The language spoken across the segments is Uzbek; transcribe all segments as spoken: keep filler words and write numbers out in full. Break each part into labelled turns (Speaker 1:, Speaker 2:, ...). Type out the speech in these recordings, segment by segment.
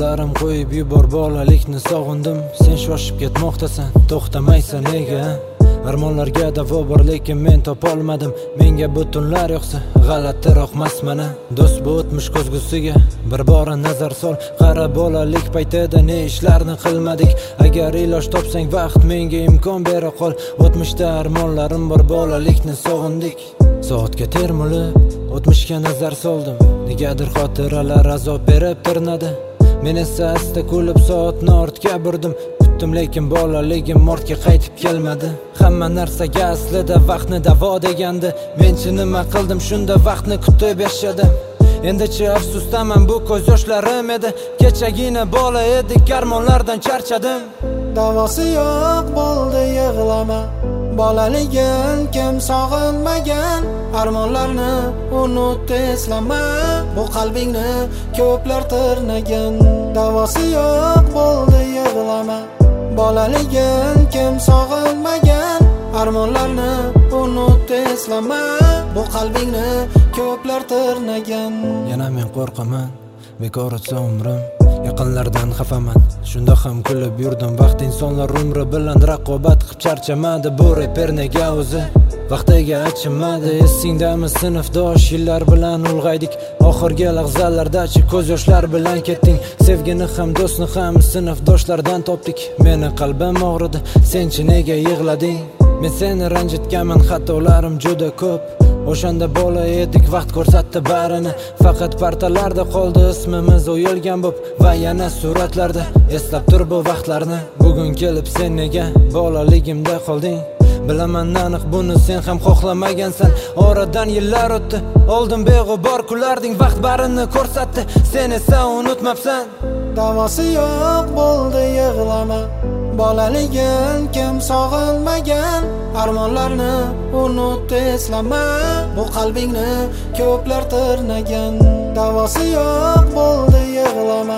Speaker 1: Yaqinlarim qo'yib yubor bolalikni sog'indim. Sen shoshib ketmoqdasan, to'xtamaysan nega? Armonlarga davo bor lekin men topolmadim. Menga butunlar yo'qsa g'alatiroq masmana. Do'st bu o'tmish ko'zgusiga bir bora nazar sol. Qara bolalik paytida ne ishlarni qilmadik. Agar iloj topsang vaqt menga imkon bera qol. O'tmishda armonlarim bor, bolalikni sog'indik. Soatga termulib o'tmishga nazar soldim. Negadir xotiralar azob berib tirnadi. Men esa asta kulib soatni ortga burdim. Kutdim lekin bolaligim ortga qaytib kelmadi. Hamma narsaga aslida vaqtni davo degandi. Menchi nima qildim shunda vaqtni kutib yashadim. Endichi afsusdaman, bu ko'z yoshlarim edi. Kechagina bola edik, armonlardan charchadim.
Speaker 2: Davosi yo'q bo'ldi yig'lama. Bolaligin kim sog'inmagan, armonlarni unut eslama. Bu qalbingni ko'plar tirnagan. Davosi yo'q bo'ldi yig'lama. Bolaligin kim sog'inmagan, armonlarni unut eslama. Bu qalbingni ko'plar tirnagan.
Speaker 1: Yana men qo'rqaman, bekor o'tsa umrim. Yaqinlardan xafaman, shunda ham kulib yurdim. Vaqt insonlar umri bilan raqobat qilib charchamadi. Bu reper nega o'zi vaqtiga achinmadi? Esingdami sinfdosh yillar bilan ulg'aydik. Oxirgi lahzalardachi ko'z yoshlar bilan ketding. Sevgini ham do'stni ham sinfdoshlardan topdik. Meni qalbim og'ridi, senchi nega yig'lading? Men seni ranjitganman, xatolarim juda ko'p. O'shanda bola edik, vaqt ko'rsatdi barini. Faqat partalarda qoldi ismimiz o'yilgan bo'p va yana suratlarda eslab tur bu vaqtlarni. Bugun kelib sen nega bolaligimda qolding? Bilaman aniq buni sen ham xohlamagansan. Oradan yillar o'tdi, oldin beg'ubor kularding. Vaqt barini ko'rsatdi, sen esa unutmabsan.
Speaker 2: Davosi yo'q bo'ldi yig'lama. Bolaligin kim sog'inmagan, armonlarni unut eslama. Bu qalbingni ko'plar tirnagan. Davosi yo'q bo'ldi yig'lama.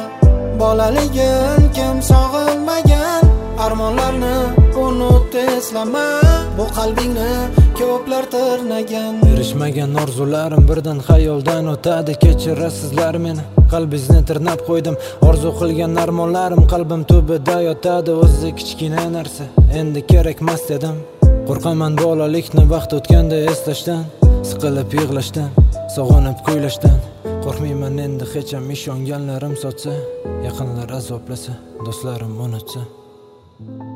Speaker 2: Bolaligin kim sog'inmagan, armonlarni unut eslama. Bu qalbingni ko'plar tirnagan.
Speaker 1: Erishmagan orzularim birdan xayoldan o'tadi. Kechirasizlar meni, qalbingizni tirnab qo'ydim. Orzu qilgan armonlarim qalbim tubida yotadi. O'zi kichkina narsa endi kerakmas dedim. Qo'rqaman bolalikni vaqt o'tganda eslashdan, siqilib yig'lashdan, sog'inib kuylashdan. Qo'rqmayman endi hech ham ishonganlarim sotsa, yaqinlar azoblasa, do'stlarim unutsa.